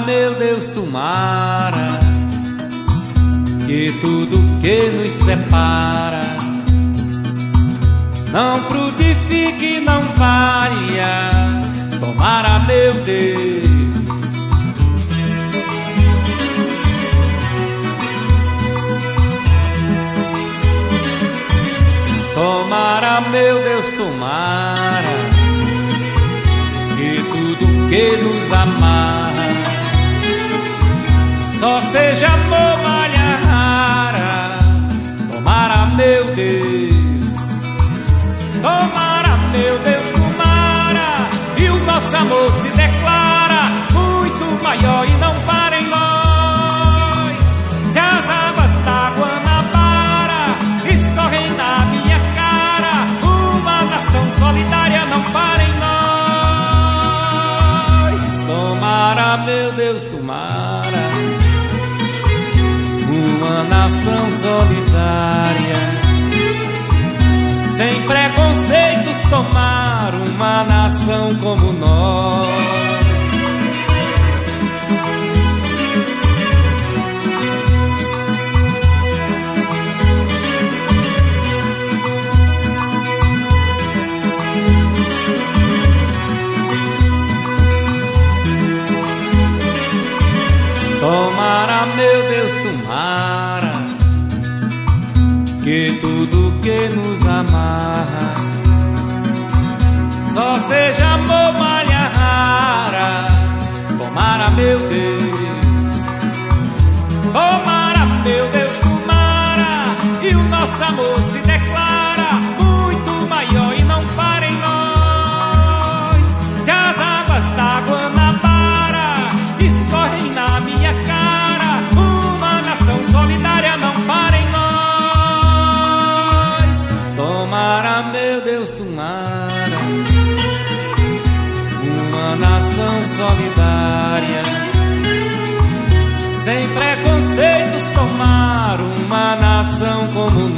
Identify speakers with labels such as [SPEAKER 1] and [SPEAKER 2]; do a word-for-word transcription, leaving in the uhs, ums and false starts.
[SPEAKER 1] meu Deus, tomara que tudo que nos separa não frutifique, não valha. Tomara, meu Deus. Tomara, meu Deus, tomara que tudo que nos amarra só seja amor, malha rara. Tomara, meu Deus. Tomara, meu Deus, tomara, e o nosso amor se declara muito maior e não para em nós. Se as águas da Guanabara escorrem na minha cara, uma nação solidária não para em nós. Tomara, meu Deus, tomara, uma nação solidária, sem preconceitos, tomar uma nação como nós. Tomara, meu Deus, tomara que tudo que nos amarra só seja amor, malha rara. Tomara, meu Deus. Tomara, meu Deus, tomara, e o nosso amor se declara muito maior e não para em nós. Se as águas da Guanabara escorrem na minha cara, uma nação solidária não para em nós. Tomara, meu Deus, tomara, uma nação solidária, sem preconceitos, tomar uma nação como